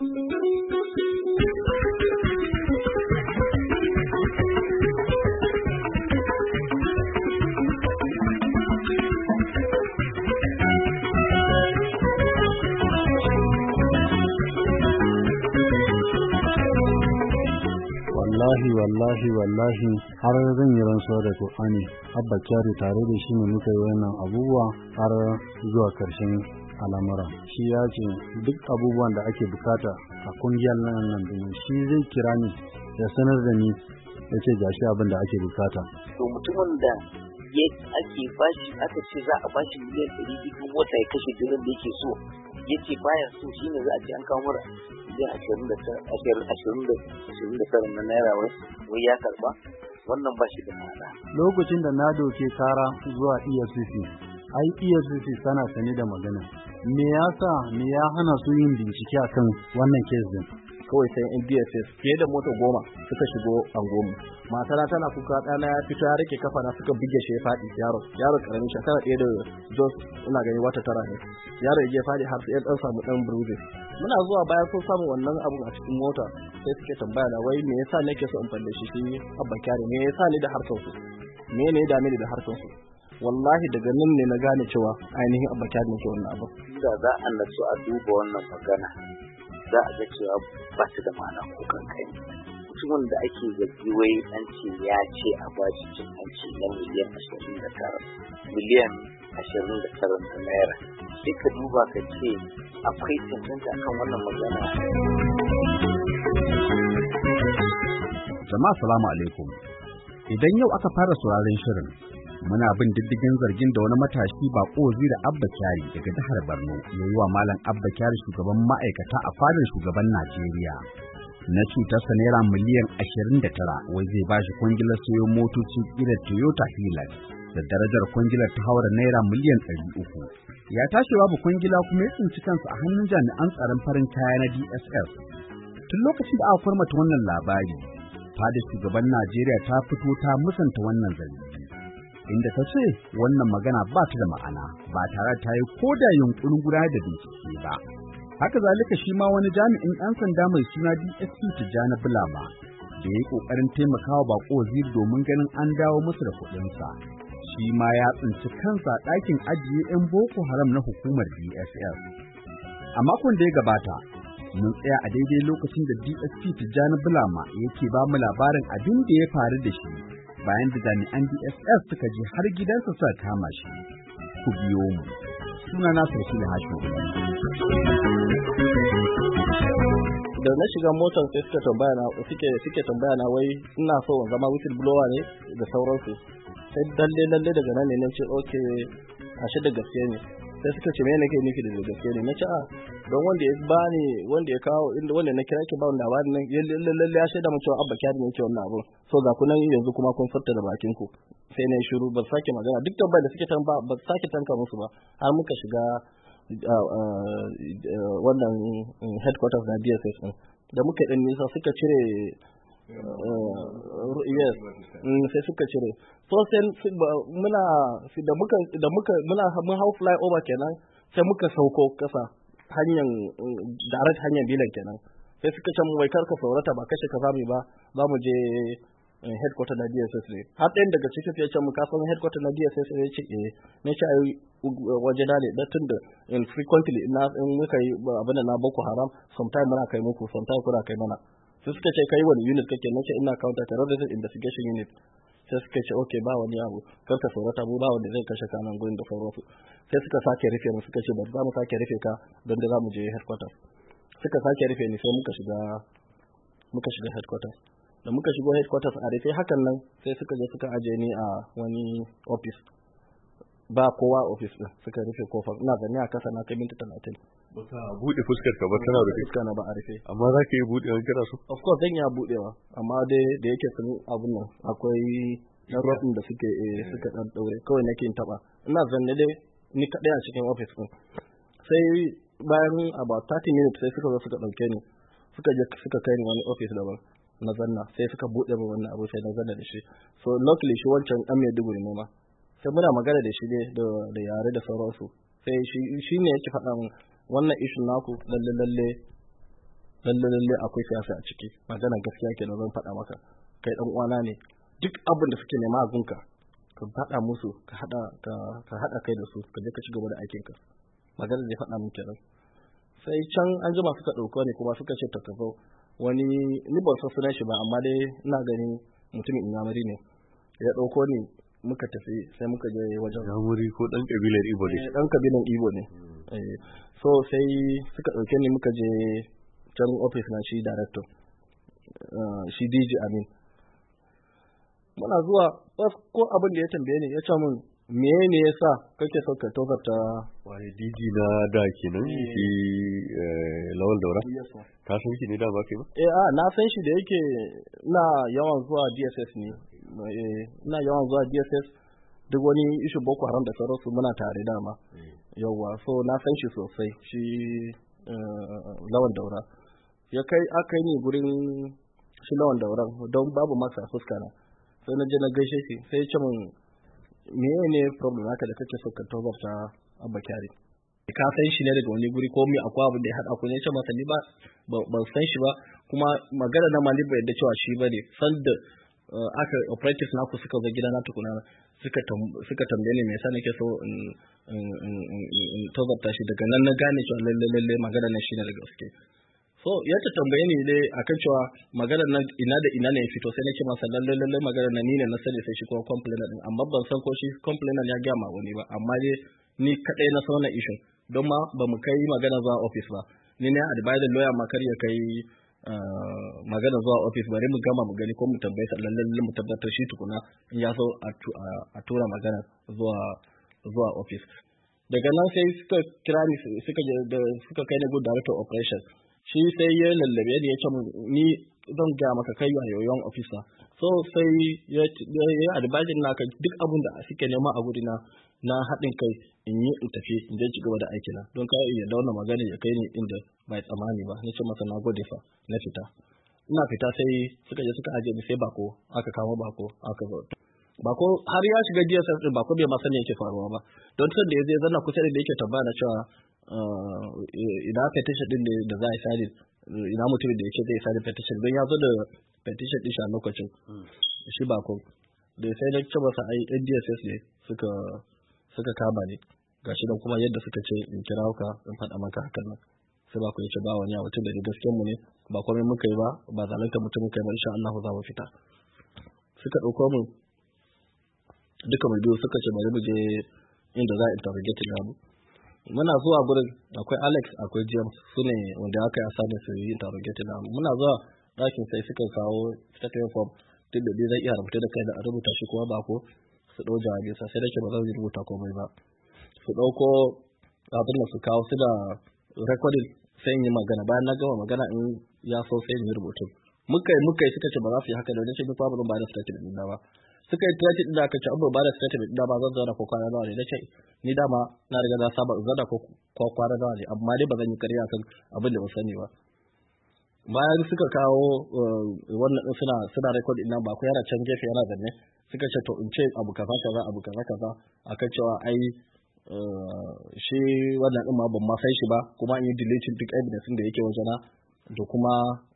wallahi har zan yi rantsuwa da Qur'ani Abba Kyari tare da shi ne muka yi wannan abubuwa har zuwa karshen al'amura. Shi ya ce duk abubuwan da ake bukata a kungiyar nan shi zai kira ni ya sanar da ni ya ce gashi abin da ake bukata. To mutumin da ake bashi aka ce za a bashi miliyan 200 wata ya kashe duk da yake so yace baya so shine za a ce an kawo mura miliyan 29 na naira wai ya karba, wannan ba shi da ma'ana. Lokacin da na doke kara zuwa EFCC EFCC tana sane da magana. Me ya hana su yin bincike akan wannan case din? Kawai sai in DSS fiye da mota 10 suka shigo angomu. Matana tana kuka, ɗana ya fito ya rike kafa na suka bige shi ya faɗi. Yaro karamin shekara ɗaya da Jos ina gani wata 9 ne. Yaro ya faɗi har sai ɗan samu ɗan bruises. Muna zuwa bayan sun samu wannan abun a cikin mota sai suke tambaya na wai me yasa nake so in falle shi Abba Kyari, me yasa ni da harkar su, me ne da ni da harkar su. Wallahi daga nan ne na gane cewa ainihin Abba Kyari ne ke wannan abu. Da za a nasu a duba wannan magana za a ga cewa ba su da ma'ana ko kankai. Mutumin da ake zargi wai an ce ya ce a bashi cin hanci na miliyan 29 na naira. Sai ka duba ka ce akwai cancanta akan wannan magana. Jama'a salamu alaikum. Idan yau aka fara sauraron shirin, muna bin diddigin zargin da wani matashi Bako Waziri Abba Kyari daga jihar Borno ya yi wa Malam Abba Kyari shugaban ma'aikata a fadar shugaban Najeriya. Na cutarsa naira miliyan 29 wai zai bashi kwangilar sayo motoci irin Toyota Hilux da darajar kwangilar ta haura naira miliyan 300. Ya tashi babu kwangila kuma ya tsinci kansa a hannun jami'an tsaron farin kaya na DSS. Tun lokacin da aka farmata wannan labari, fadar shugaban Najeriya ta fito ta musanta wannan zargi, inda ta ce wannan magana ba ta da ma'ana ba tare ta yi koda yunkurin gudanar da bincike ba. Haka zalika shi ma wani jami'in ɗan sanda mai suna DSP Tijjani Bulama da ya yi ƙoƙarin taimakawa Bako Waziri domin ganin an dawo musu da kuɗinsa. Shi ma ya tsinci kansa ɗakin ajiye 'yan Boko Haram na hukumar DSS. A makon da ya gabata, mun tsaya a daidai lokacin da DSP Tijjani Bulama yake ba mu labarin abin da ya faru da shi bayan da jami'an DSS suka je har gidansa suka kama shi. Ku biyo mu. Sunana Sarki Hashim. Da na shiga motar sai suke tambaya na wai ina so in zama whistleblower ne da sauransu. Sai lalle daga nan ne na ce okay ashe da gaske ne. Sai suka ce me nake nufi da gaske ne. Na ce don wanda ya bani wanda ya kawo inda wanda na kira ki ba wanda labarin nan lalle ya shaida mun cewa Abba Kyari ne yake wannan abu. So ga kunan yanzu kuma kun furta da bakin ku. Sai na shiru ba sake magana duk tambayar da suke tambaya ba sake tanka musu ba har muka shiga wannan headquarters na DSS din da muka dan nisa suka cire yes sai suka cire so sai mun hau fly over kenan sai muka sauko kasa hanyar direct hanyar bilan kenan sai suka ce mu wai karka saurata ba kashe ka zamu ba za mu je headquarter na DSS ne har ɗayan daga cikin ya ce mu ka san headquarter na DSS ne ce ne ce ai waje da ne da tunda frequently in muka yi abin da na Boko Haram sometime muna kai muku sometime kuna kai mana sai suka ce kai wani unit kake nace ina counter terrorism investigation unit sai suka ce okay ba wani abu kar ka saurata mu ba wanda zai kashe ka nan gurin da sauransu sai suka sake rufe mu suka ce ba za mu sake rufe ka don da za mu je headquarters suka sake rufe ni sai muka shiga headquarters da muka shigo headquarters a rufe hakan nan sai suka je suka aje ni a wani office ba kowa office din suka rufe kofar ina zanne a kasa na kai minti 30 baka bude fuskar ka ba tana da fuskar na ba a rufe amma za ka yi bude an kira su of course zan ya budewa amma dai da yake sun abun nan akwai na rodin da suke dan daure kawai nake yin taba ina zanne dai ni kadai a cikin office din sai bayan about 30 minutes sai suka zo suka dauke ni suka kai ni wani office daban na zanna sai suka bude min wannan abu sai na zanna da shi so luckily shi wancan dan Maiduguri ne ma sai muna magana da shi ne da yare da sauransu sai shi ne yake faɗa wannan issue naku lalle lalle akwai siyasa a ciki, magana gaskiya kenan zan faɗa maka, kai dan uwana ne, duk abin da suke nema a gunka ka faɗa musu, ka haɗa kai da su, ka je ka ci gaba da aikin ka, magana da ya faɗa min kenan. Sai can an jima suka ɗauko ne kuma suka ce ta zo wani, ni ban san sunan shi ba amma dai ina ganin mutumin Inyamuri ne ya ɗauko ni, muka tafi sai muka je wajen Inyamuri ko ɗan ƙabilar Igbo ne? Ɗan ƙabilar Igbo ne. So sai suka ɗauke ni muka je can ofis na shi director, shi DJ Amin. Muna zuwa ko abin da ya tambaye ni ya ce min me ne yasa kake son ka tozarta wani DJ na da kenan shi Lawal Daura? Ka san shi ne da ba kai ba? Na san shi da yake ina yawan zuwa DSS ne. Ina yawan zuwa DSS, duk wani ishu Boko Haram da sauransu muna tare dama. Yawwa, so na san shi sosai, shi Lawal Daura. Aka yi ni gurin shi Lawal Daura don babu masa fuska na. Sai na je na gaishe shi, sai ya ce min me ne problem haka da kake so ka tozarta Abba Kyari? Ka san shi ne daga wani guri ko me akwai abin da ya haɗa ku ne? Ce masa ni ban san shi ba, kuma magana na ma ni bai yadda cewa shi bane. San da aka operatives naku suka zo gida na tukuna suka tambaye ni me yasa nake so in tozarta shi, daga nan na gane cewa lalle magana nan shine da gaske. So ya ta tambaye ni dai akan cewa magana nan ina da ina ne ya fito, sai nake masa lalle magana nan ni ne na sani, sai shi kuma complainer din, amma ban san ko shi complainer ya ga ma wani ba, amma dai ni kadai na san wannan issue don ma ba mu kai magana zuwa office ba. Ni ne advisor lawyer ma kar ya kai magana zuwa office, bari mu gama mu gani ko mu tambaye sa lalle mu tabbatar shi tukuna in ya so a tura magana zuwa office. Daga nan sai suka kira ni suka kai ni good director operation. Shi sai ya lallabe ni ya ce ni zan gaya maka kai yoyon officer. So sai ya advisor naka duk abin da suke nema a guri na haɗin kai in yi in tafi in je ci gaba da aikina, don ka iya da wannan magana ya kai ni inda bai tsammani ba. Ni ce masa na gode fa, na fita. Ina fita sai suka je suka aje ni, sai bako aka kama bako aka zo. Bako har ya shiga DSS din, bako bai ma sani yake faruwa ba, don tun da ya zai zanna kusa da yake tabbana cewa ina petition din da za a yi sadi, ina mutumin da yake zai sadi petition, don ya zo da petition din shi a lokacin shi bako da sai na ce masa ai DSS ne suka kama ni, gashi dan kuma yadda suka ce in kira ka in faɗa maka hakan nan. Sai bako ya ce ba wani mutum da gaskiyar mu ne, ba komai muka yi ba zalunta mutum muka yi ba, insha Allah za mu fita. Suka ɗauko mu duka mu biyu, suka ce bari mu je inda za a interrogate mu. Muna zuwa gurin akwai Alex akwai James, su ne wanda aka yi asani su yi interrogate mu. Muna zuwa ɗakin sai suka kawo statement form, duk da dai zai iya rubuta da kai da a rubuta shi kuma ba ko su ɗau jawabi sai da ke ba zan rubuta komai ba. Su ɗauko abin da su kawo su da recording sai in yi magana, bayan na gama magana in ya so sai in yi rubutu. Muka yi suka ce ba za su yi haka da wani ce ba ba da statement ɗin ba. Suka yi tilatin da aka ce abu ba da statement da ba zan zauna ko kwana nawa ne, na ce ni dama na riga na saba in zauna ko kwana nawa ne, amma dai ba zan yi karya kan abin da ba sani ba. Bayan suka kawo wannan din suna record din nan, ba ku yana can gefe yana zanne, suka ce to in ce abu kaza akan cewa ai shi wannan din ma ban ma san shi ba, kuma in yi deleting duk evidence da yake wajena da kuma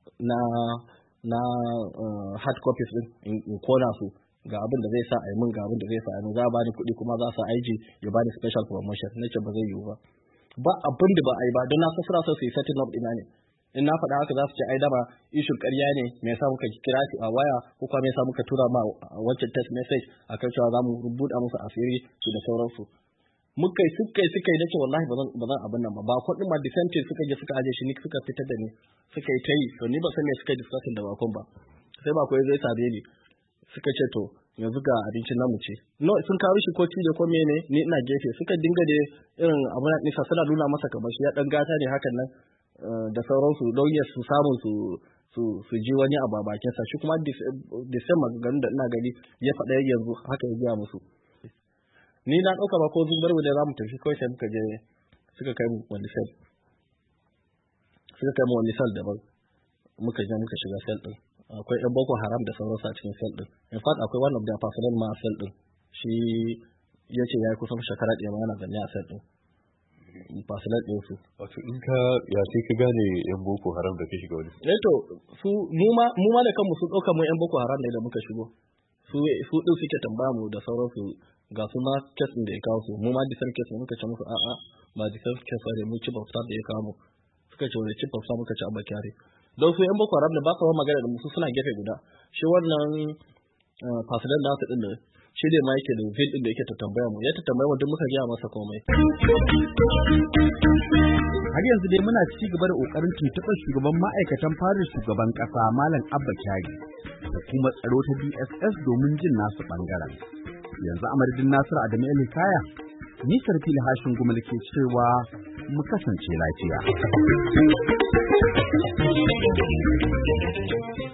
na hard copies din in kona su, ga abin da zai sa a yi min, ga abin da zai sa a yi min, za a bani kuɗi kuma za su IG ya bani special promotion. Na ce ba zai yiwu ba abin da ba a yi ba, don na suna so su yi setting up ina ne. In na faɗa haka za su ce ai dama ishin ƙarya ne, me yasa muka kira shi a waya ko kuma me yasa muka tura ma wancan text message akan cewa za mu rubuta musu asiri su da sauransu. Suka yi nace wallahi ba zan abin nan ba kuɗin ma dissenting suka je suka aje shi ni suka fitar da ni suka yi ta yi, to ni ba san me suka yi discussing da bakon ba. Sai bako ya zai sabe ni suka ce to yanzu ga abincin namu ce, no sun kawo shi ko cije ko mene, ni ina gefe suka dinga da irin abin da nisa suna nuna masa kamar shi ya dan gata ne hakan nan da sauransu, don ya su samu su ji wani abu a bakinsa. Shi kuma da same maganganun da ina gani ya faɗa yanzu haka ya gaya musu. Ni na ɗauka ba ko zubar da za mu tafi kawai, sai muka je suka kai mu wani sel daban, muka je muka shiga sel ɗin. Akwai ɗan Boko Haram da sauransu a cikin sel ɗin. In fact akwai one of their personnel ma a sel ɗin, shi ya ce ya yi kusan shekara ɗaya ma yana zanne a sel ɗin. personal din su. Wato in ka ya sai ka gane yan Boko Haram da ka shiga wani. To su mu ma da kanmu su dauka mu yan Boko Haram ne da muka shigo. Su din suke tambaya mu da sauransu ga su ma case din da ya kawo su mu ma disar case muka ce musu a'a ba disar case ne mu ci bauta da ya kawo mu. Suka ce wani ci bauta muka ci Abba Kyari. Don su yan Boko Haram da ba su magana da musu suna gefe guda. Shi wannan personal nasu din ne shi ne ma yake da veil din da yake ta tambaya mu ya ta tambaya mu duk muka gaya masa komai. Har yanzu dai muna ci gaba da kokarin tuntuɓar shugaban ma'aikatan fadar shugaban ƙasa Malam Abba Kyari da kuma tsaro ta DSS domin jin nasu ɓangaren. Yanzu a madadin Nasiru Adamu Elikaya, ni Sarfili Hashin Gumal ke cewa mu kasance lafiya.